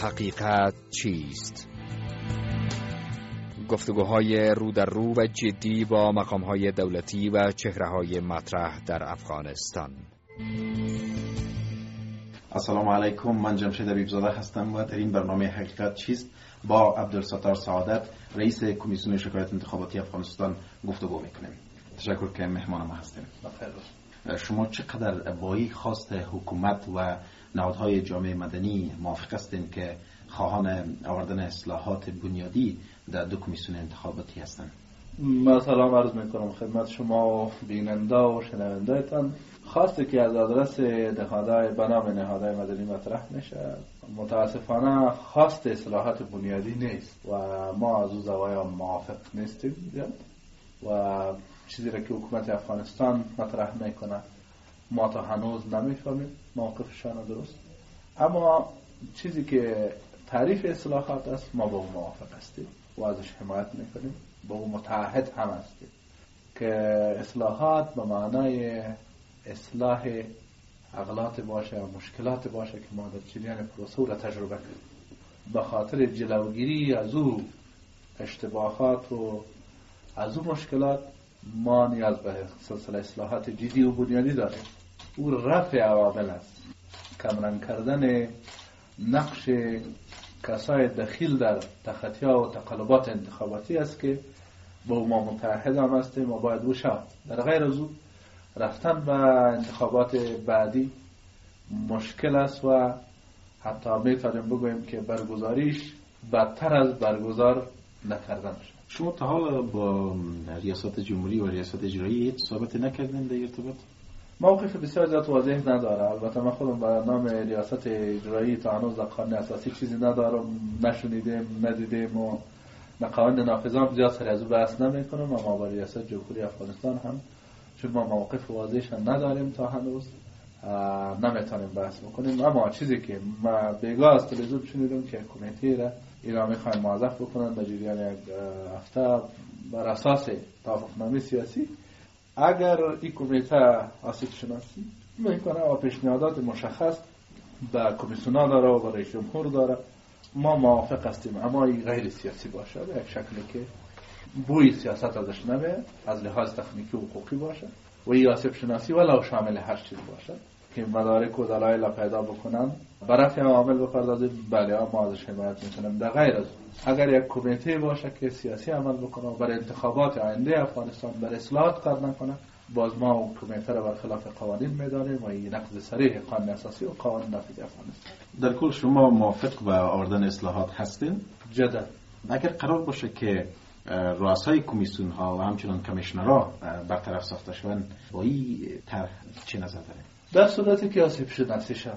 حقیقت چیست؟ گفتگوهای رو در رو و جدی با مقامهای دولتی و چهره‌های مطرح در افغانستان. السلام علیکم، من جمشید حبیبزاده هستم و در این برنامه حقیقت چیست با عبدالستار سعادت، رئیس کمیسیون شکایت انتخاباتی افغانستان گفتگو میکنیم. تشکر که مهمان ما هستیم. شما چقدر با این خواست حکومت و نهادهای جامعه مدنی موافق هستین که خواهان آوردن اصلاحات بنیادی در دو کمیسیون انتخاباتی هستند؟ من سلام عرض میکنم خدمت شما و بیننده و شنوندهتان. خواسته که از آدرس نهادهای بنام نهادهای مدنی مطرح میشه، متاسفانه خواست اصلاحات بنیادی نیست و ما از او زوایای موافق نیستیم و چیزی را که حکومت افغانستان مطرح میکنه ما تا هنوز نمیفهمیم موقفشان درست، اما چیزی که تعریف اصلاحات است ما با اون موافق هستیم و ازش حمایت میکنیم، با اون متعهد هم هستیم که اصلاحات به معنای اصلاح اغلاط باشه و مشکلات باشه که ما در جریان پروسه را تجربه کنیم. به خاطر جلوگیری از او اشتباهات و از او مشکلات ما نیاز به سلسله اصلاحات جدی و بنیادی داریم. او رفع عوامل است، کمرنگ کردن نقش کسای دخیل در تخطی‌ها و تقلبات انتخاباتی است که با ما متحد هم هستیم و باید او شود. در غیر از او رفتن به انتخابات بعدی مشکل است و حتی میتونیم بگوییم که برگزاریش بدتر از برگزار نکردن شد. شما تا حالا با ریاست جمهوری و ریاست اجرایی هیچ صحبتی نکردین در ارتباط؟ موقف بسیار زیاد واضح نداره. البته من خودم به نام ریاست اجرایی تا هنوز در قانون اساسی چیزی ندارم، نشنیدیم، ندیدیم و قوانین نافذان زیاد سر از او بحث نمیکنم، اما با ریاست جمهوری افغانستان هم چون ما موقف واضحش نداریم تا هنوز نمیتونیم بحث بکنیم. اما چیزی که ما بیگاه از تلویزیون شنیدم که کمیته را ایران میخواین موظف بکنن به جریان یک هفته بر اساس توافقنامه سیاسی اگر این کمیته آسیب شناسی میکنه و پیشنهادات مشخص به کمیسیونا داره و به رئیس جمهور داره، ما موافق هستیم، اما این غیر سیاسی باشه، به یک شکلی که بوی سیاست ازش نمیاد، از لحاظ تکنیکی و حقوقی باشه و این آسیب شناسی ولو شامل هر چیز باشه که مدارک و دلایل پیدا بکنن برای عوامل بپردازیم. بله ما ازش حمایت میکنیم. در غیر از اگر یک کمیته باشه که سیاسی عمل بکنه و برای انتخابات آینده افغانستان برای اصلاحات کار نکنه، باز ما اون کمیته را برخلاف قوانین میدانیم و این نقض صریح قانون اساسی و قانون نافذ افغانستان. در کل شما موافق به آوردن اصلاحات هستین؟ جدا. اگر قرار باشه که رؤسای کمیسیون ها و همچنان کمیشنرها برطرف ساخته شوند، با این طرح چه نظر دارید؟ در صورتی که آسیب شناسی شه،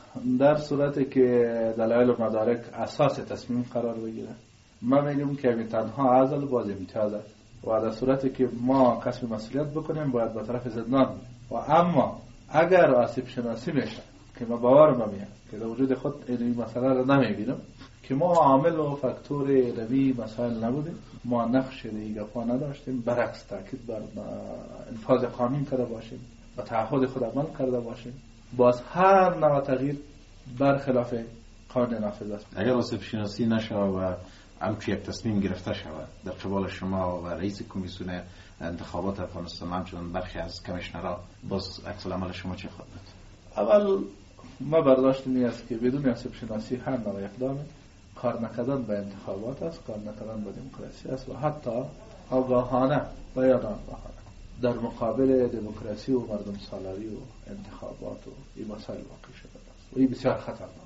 در صورتی که دلایل و مدارک اساس تصمیم قرار بگیره، ما میگیم که این تنها عزل باز امتیاز است و در صورتی که ما کسب مسئولیت بکنیم باید به طرف زندان و اما اگر آسیب شناسی میشه که ما باورم نمیاد که در وجود خود این مسئله را نمیبینم که ما عامل و فاکتور روی مسائل نبودیم، ما نقش دیگه نداشتیم، برعکس تاکید بر انفاذ قانون کرده باشیم و تعهد خود عمل کرده باشیم، باز هر نوع تغییر برخلاف قانون نافذ است. اگر آسیب شناسی نشه و همچون یک تصمیم گرفته شود در قبال شما و رئیس کمیسیون انتخابات افغانستان همچنان برخی از کمیشنرها، باز عکس العمل شما چه خواهد بود؟ اول ما برداشت می است که بدون آسیب شناسی هر نوع اقدام کار نکردن به انتخابات است، کار نکردن به دموکراسی است و حتی آگاهانه و یا ناآگاهانه در مقابل دموکراسی و مردم سالاری و انتخابات و این مسائل واقع شده است و این بسیار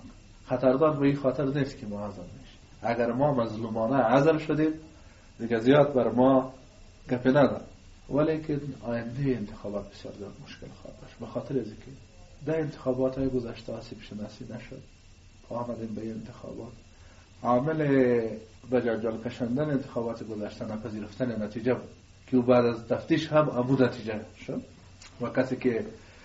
خطرناک به این خاطر نیست که ما عزل میشیم. اگر ما مظلومانه عزل شدیم دیگه زیاد بر ما گپی نداره، ولیکن آینده انتخابات بسیار زیاد مشکل خواهد داشت به خاطر از اینکه در انتخابات های گذشته آسیب شناسی نشد. آمدیم به این انتخابات عامل به جنجال کشاندن انتخابات گذشته نپذیرفتن نتیجه بود که بعد از تفتیش هم ابو نتیجه شد و کسی که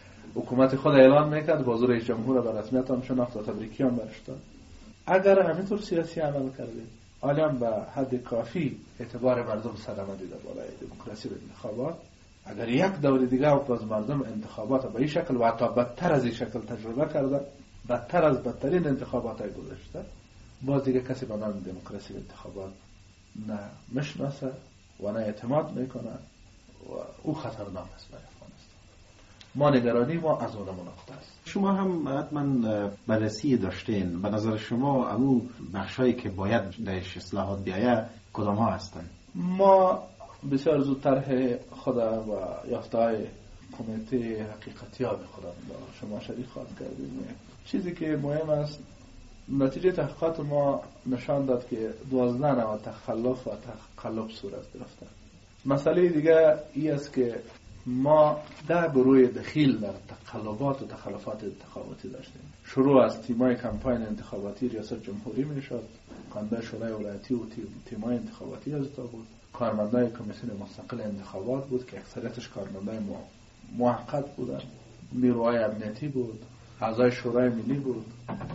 حکومت خود اعلان میکرد با رئیس جمهور به رسمیت هم شناخت و تبریکی هم برش داد. اگر همینطور سیاسی عمل کردیم عالم به حد کافی اعتبار مردم سلامتی در بالای دموکراسی به انتخابات، اگر یک دور دیگه از مردم انتخابات به این شکل و حتی بدتر از این شکل تجربه کردن، بدتر از بدترین انتخابات های گذشته، باز دیگه کسی به نام دموکراسی انتخابات نه میشناسه و نه اعتماد میکنه و او خطرناک است برای افغانستان. ما نگرانی ما از اون نقطه است. شما هم حتما بررسی داشتین. به نظر شما او بخشایی که باید درش اصلاحات بیاید کدام ها هستند؟ ما بسیار زود طرح خود و یافته‌های کمیته حقیقتیاب خودم با شما شریک خواهد کردیم. چیزی که مهم است، نتیجه تحقیقات ما نشان داد که 12 نوع تخلف و تقلب صورت گرفته. مسئله دیگه ای است که ما 10 گروه دخیل در تقلبات و تخلفات انتخاباتی داشتیم. شروع از تیمای کمپاین انتخاباتی ریاست جمهوری می شد، کاندید شورای ولایتی و تیمای انتخاباتی از تا بود، کارمندای کمیسیون مستقل انتخابات بود که اکثریتش کارمندای موقت بودن، نیروهای امنیتی بود، اعضای شورای ملی بود،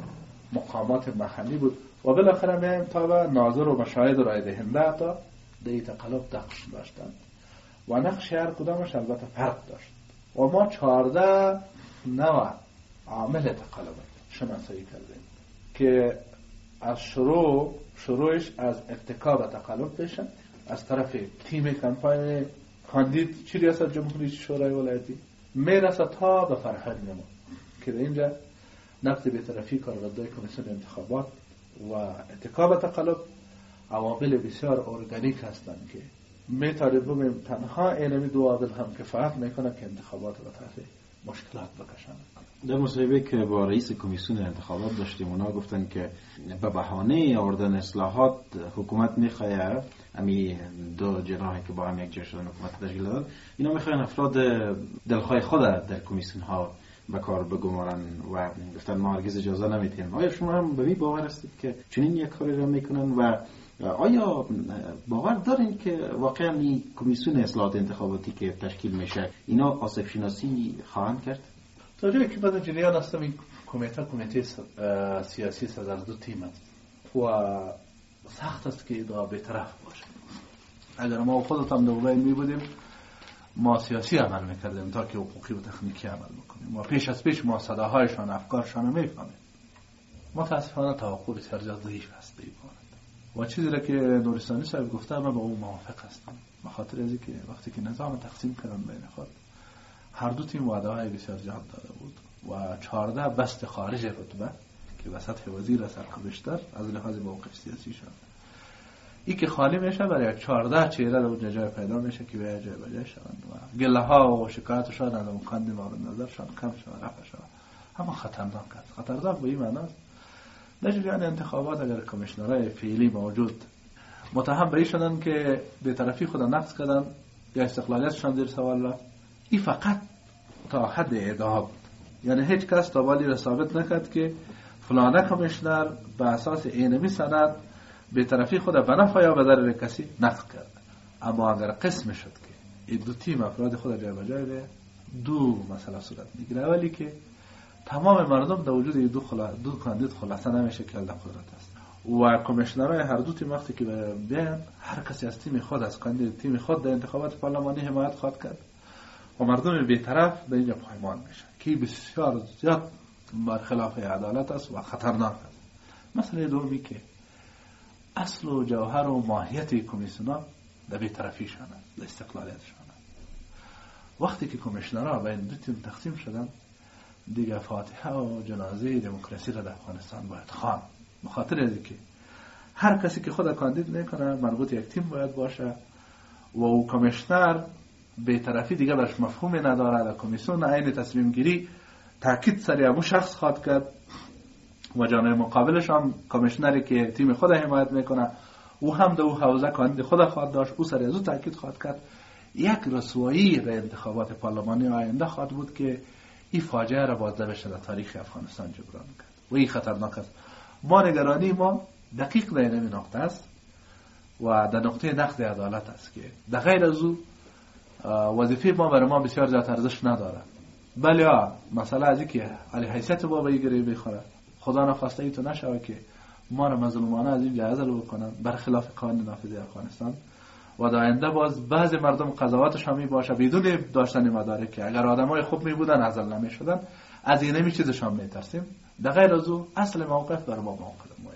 مقامات محلی بود و بالاخره میایم تا به ناظر و مشاهد رای دهنده تا در تقلب نقش داشتند و نقش هر کدامش البته فرق داشت و ما 14 نوع عامل تقلب شناسایی کردیم که از شروعش از ارتکاب تقلب بشه از طرف تیم کمپاین کاندید چی ریاست جمهوری شورای ولایتی میرسه تا به فرهنگ ما که در اینجا نقض بی‌طرفی کارمندان کمیسیون انتخابات و ارتکاب تقلب عوامل بسیار ارگانیک هستند که میتونه بگیم تنها اینمی دو عامل هم کفایت میکنه که انتخابات رو تحت مشکلات بکشن. در مصاحبه که با رئیس کمیسیون انتخابات داشتیم اونا گفتن که به بهانه آوردن اصلاحات حکومت میخواد امی دو جناحی که با هم یک جای شدن حکومت تشکیل دادن اینا میخوان افراد دلخواه خود در کمیسیون ها به کار بگمارن و گفتن ما هرگز اجازه نمیدیم. آیا شما هم به این باور هستید که چنین یک کاری را میکنن و آیا باور دارین که واقعا این کمیسیون اصلاحات انتخاباتی که تشکیل میشه اینا آسیب شناسی خواهند کرد؟ تا جایی که بعد جریان هستم این کمیته سیاسی از دو تیم است و سخت است که دا بی‌طرف باشه. اگر ما خودتان دوباره می بودیم ما سیاسی عمل میکردیم تا که حقوقی و تکنیکی عمل بکنیم و پیش از پیش ما صداهایشان افکارشان رو میفهمیم. متاسفانه توقع بسیار زیاد ضعیف است و چیزی را که نورستانی صاحب گفته من با اون موافق هستم، به خاطر از اینکه وقتی که نظام تقسیم کردن بین خود هر دو تیم وعده های بسیار زیاد داده بود و 14 بست خارج رتبه که به سطح وزیر سرکوبشتر از لحاظ موقف سیاسی شد این که خالی میشه برای 14 چهره در اون جای پیدا میشه که به جای بجای شوند و گله ها و شکایتشان از امکان مورد نظرشان کم شود رفع شود. اما خطرناک است. خطرناک به این معنی است در جریان انتخابات اگر کمیشنرهای فعلی موجود متهم به این شدن که بی‌طرفی خود نقض کردن یا استقلالیتشان زیر سوال رفت، این فقط تا حد ادعا بود. یعنی هیچ کس تا والی را ثابت نکرد که فلانه کمیشنر به اساس اینمی سند بی‌طرفی خود به نفع یا به ضرر کسی نقض کرد. اما اگر قسم شد که این دو تیم افراد خود جای بجای به دو مسئله صورت میگیره. اولی که تمام مردم در وجود دو کاندید خلاصه نمیشه که در قدرت است و کمیشنرهای هر دو تیم وقتی که بیان هر کسی از تیم خود از کاندید تیم خود در انتخابات پارلمانی حمایت خواهد کرد و مردم بی‌طرف در اینجا پایمان میشه که بسیار زیاد برخلاف عدالت است و خطرناک است. مسئله دومی که اصل و جوهر و ماهیت کمیسیون‌ها در بی‌طرفیشان است، در استقلالیتشان است. وقتی که کمیشنرها بین دو تیم تقسیم شدن دیگه فاتحه و جنازه دموکراسی را در افغانستان باید خواند. به خاطر از اینکه هر کسی که خود کاندید میکنه مربوط یک تیم باید باشه و او کمیشنر بی‌طرفی دیگه برش مفهومی نداره. در کمیسیون عین تصمیم گیری تاکید سر ابو شخص خواد کرد و جانب مقابلش هم کمیشنری که تیم خود حمایت میکنه او هم در او حوزه کاندید خود خواد داشت، او سر از او تاکید خواد کرد. یک رسوایی در انتخابات پارلمانی آینده خواهد بود که این فاجعه را بازده بشه در تاریخ افغانستان جبران کرد و این خطرناک است. ما نگرانی ما دقیق در این نقطه است و در نقطه نقد عدالت است که در غیر از او وظیفه ما برای ما بسیار زیاد ارزش نداره. بله مثلا از اینکه علی حیثیت ما به این گره بخوره خدا نخواسته ای تو نشوه که ما را مظلومانه از این جایزه بکنن برخلاف قانون نافذ افغانستان و در آینده باز بعضی مردم قضاوتش هم باشه بدون داشتن مدارک که اگر آدمای خوب می بودن ازل نمی شدن از این نمی چیزش هم می ترسیم. در غیر از او اصل موقف بر ما موقف مهم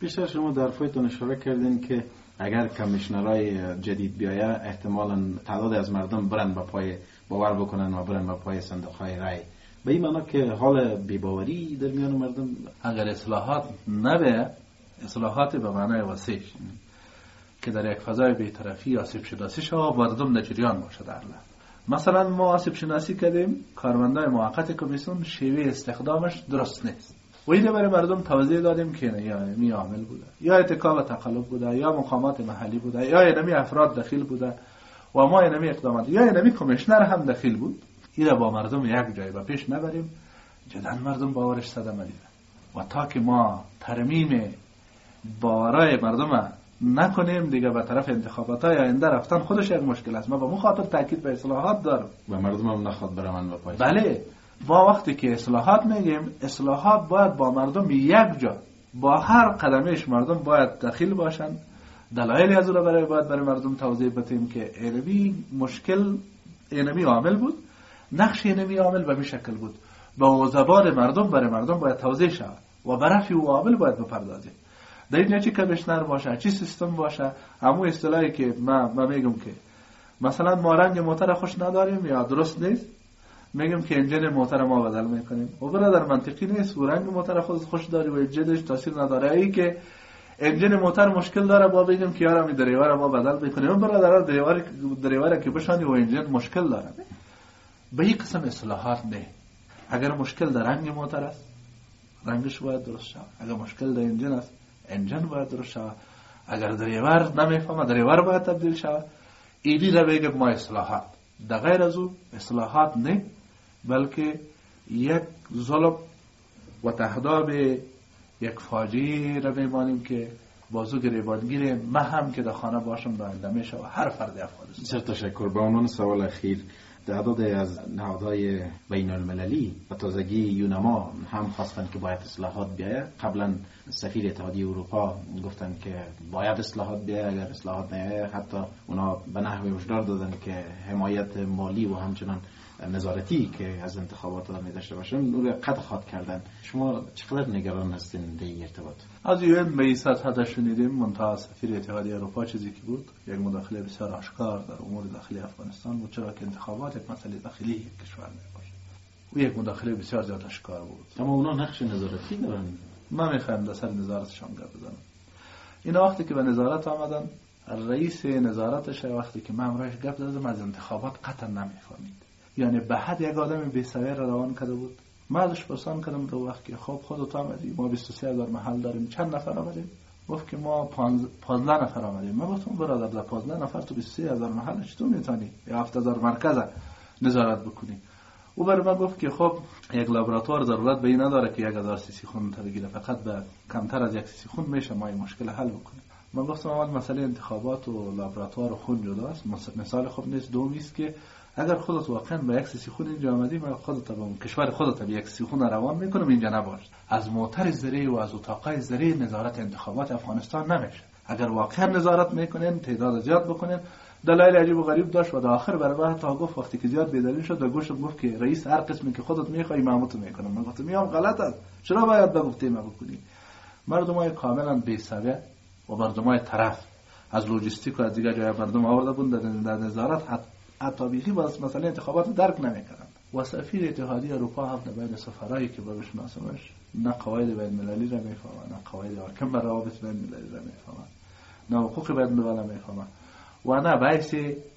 بیشتر شما در فایتون اشاره کردین که اگر کمیشنرهای جدید بیایه احتمالاً تعداد از مردم برن با پای باور بکنن و برن با پای صندوق‌های رای. به این معنا که حال بی‌باوری در میان مردم اگر اصلاحات نبه، اصلاحات به معنای وسیع که در یک فضای بی‌طرفی آسیب شناسی شود، مردم در جریان باشد. مثلا ما آسیب شناسی کردیم کارمندای موقت کمیسیون شیوه استخدامش درست نیست و اینه برای مردم توضیح دادیم که نه، یا اینمی عامل بوده، یا اتکا و تقلب بوده، یا مقامات محلی بوده، یا اینمی افراد دخیل بوده و ما اینمی اقدامات، یا اینمی کمیشنر هم دخیل بود. اینه با مردم یک جای و پیش نبریم، جدا مردم باورش صدمه دیده و تا که ما ترمیم باورای مردم نکنیم دیگه به طرف انتخابات‌های آینده رفتن خودش یک مشکل است. ما به مخاطر تاکید به اصلاحات دارم و مردم هم نخواد برن با پای. بله، با وقتی که اصلاحات میگیم، اصلاحات باید با مردم یک جا، با هر قدمش مردم باید دخیل باشن. دلایلی از اون باید برای مردم توضیح بدیم که اینمی مشکل اینمی عامل بود، نقش اینمی عامل به می شکل بود، با زبان مردم برای مردم باید توضیح شود و برفی و عامل باید بپردازیم. در این چی کمیشنر باشه، چی سیستم باشه، همون اصطلاحی که من میگم که مثلا ما رنگ موتر خوش نداریم یا درست نیست، میگم که انجین موتر ما بدل میکنیم و برادر منطقی نیست. و رنگ موتر خود خوش داری و انجینش تاثیر نداره. ای که انجین موتر مشکل داره با بگیم که یارم دریور ما بدل میکنیم، اون برادر دریور که بشانی و انجین مشکل داره. به این قسم اصلاحات نه. اگر مشکل در رنگ موتر است، رنگش باید درست شود. اگر مشکل در انجین است، انجین باید درست شود. اگر دریور نمیفهمه، دریور باید تبدیل شود. ایدی را بگیم ما اصلاحات. در غیر از او اصلاحات نه، بلکه یک ظلم و تهداب یک فاجعه را میمانیم که بازو گریبانگیر من هم که در خانه باشم داینده میشه و هر فرد افغانستان. بسیار تشکر. به عنوان سوال اخیر، تعداد از نهادهای بین المللی و تازگی یونما هم خواستن که باید اصلاحات بیاید. قبلا سفیر اتحادیه اروپا گفتن که باید اصلاحات بیاید، اگر اصلاحات نیاید حتی اونا به نحوی هشدار دادن که حمایت مالی و همچنان نظارتی که از انتخابات داشته داشته باشن اون رو قطع خواهد کردن. شما چقدر نگران هستین در این ارتباط؟ از یون به این سطح شنیدیم، منتها سفیر اتحادیه اروپا چیزی که بود یک مداخله بسیار آشکار در امور داخلی افغانستان بود، چرا که انتخابات یک مسئله داخلی یک کشور میباشه و یک مداخله بسیار زیاد آشکار بود. اما اونا نقش نظارتی دارن. من میخوایم در سر نظارتشان گپ بزنم. این وقتی که به نظارت آمدن، رئیس نظارتش وقتی که من امروز گپ زدم از انتخابات قطعا نمیفهمید، یعنی به حد یک آدم بی‌سواد روان کرده بود. من ازش پرسان کردم دو وقت که خب خودت آمدی، ما 23000 محل داریم، چند نفر آمدیم؟ گفت که ما 15 نفر آمدیم. من گفتم برادر در 15 نفر تو 23000 محل چطور میتونی یا 7000 مرکز نظارت بکنی؟ او برای من گفت که خب یک لابراتوار ضرورت به این نداره که 1000 سی خون تا بگیره، فقط به کمتر از 1 سی خون میشه ما این مشکل حل بکنیم. من گفتم اول مسئله انتخابات و لابراتوار و خون جداست. مثال خوب نیست. دومی است که اگر خودت واقعا به 1 سی خون اینجا آمدی، من خودت به کشور خودت به 1 سی خون روان میکنم، اینجا نباش. از موتر زری و از اتاقای زری نظارت انتخابات افغانستان نمیشه. اگر واقعا نظارت میکنین، تعداد زیاد بکنین. دلایل عجیب و غریب داشت و در آخر برای تا گفت وقتی که زیاد بیدلیل شد و گوشم گفت که رئیس هر قسمی که خودت میخوای ماموت میکنم. من گفتم میام غلط است، چرا باید بگفتی ما بکنی؟ مردمای کاملا بی‌سواد و مردمای طرف از لوجستیک و از دیگر جای مردم آورده بودند در نظارت، حتی بیخی باز مسئله انتخابات درک نمیکردند. و سفیر اتحادیه اروپا هم بین سفرایی که با بشناسمش نه قواعد بین المللی را میفهمه، نه قواعد حاکم بر روابط بین المللی را میفهمه، نه حقوق بین المللی میفهمه و نه باعث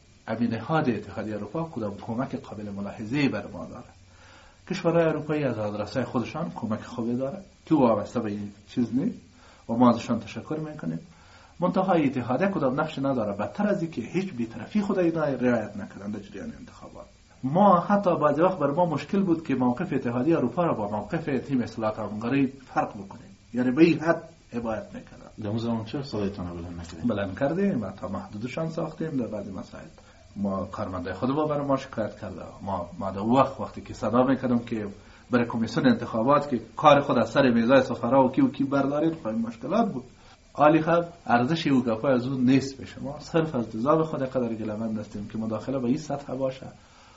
نهاد اتحادیه اروپا کدام کمک قابل ملاحظه‌ای بر ما داره. کشورهای اروپایی از آدرسای خودشان کمک خوبی داره که وابسته به این چیز نیست و ما ازشان تشکر میکنیم. منتهای اتحادیه کدام نقش نداره، بدتر از اینکه هیچ بی‌طرفی خدای رعایت نکردن در جریان انتخابات. ما حتی بعضی وقت بر ما مشکل بود که موقف اتحادیه اروپا را با موقف تیم اصلاحات هنگاری فرق بکنیم، یعنی به این حد حمایت میکردن. در اون زمان چرا صدایتان بلند نکردیم؟ بلند کردیم و تا محدودشان ساختیم. در بعضی مسائل ما کارمندای خود ما برای ما شکایت کرده. ما در وقتی که صدا میکردم که برای کمیسیون انتخابات که کار خود از سر میزای سفرا و کی بردارید، خب مشکلات بود. عالی خب ارزش او گپای از اون نیست به شما. صرف از جزاب خود قدر گلمند هستیم که مداخله به این سطح باشه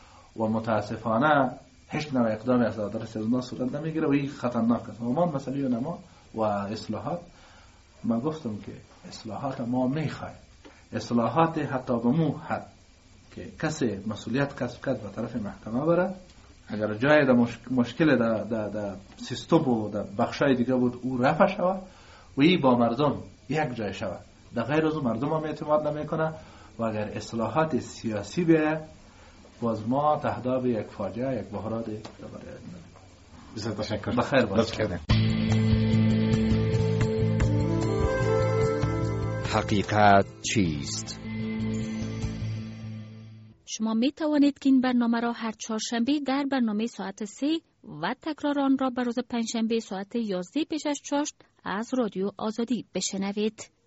و متاسفانه هیچ نوع اقدامی از آدرس از ما صورت نمیگیره و این خطرناک است. عموما مسئله نما و اصلاحات من گفتم که اصلاحات ما میخوایم، اصلاحات حتی به مو حد که کسی مسئولیت کسب کرد به طرف محکمه بره، اگر جای دا مشکل دا سیستم و دا بخشای دیگه بود او رفع شود و ای با مردم یک جای شود. در غیر از مردم هم اعتماد نمیکنه و اگر اصلاحات سیاسی بیاید باز ما تهداب یک فاجعه، یک بحران بسیار تشکر. بخیر باشید. حقیقت چیست؟ شما می توانید که این برنامه را هر چهارشنبه در برنامه ساعت 3 و تکرار آن را به روز پنجشنبه ساعت 11 پیش از چاشت از رادیو آزادی بشنوید.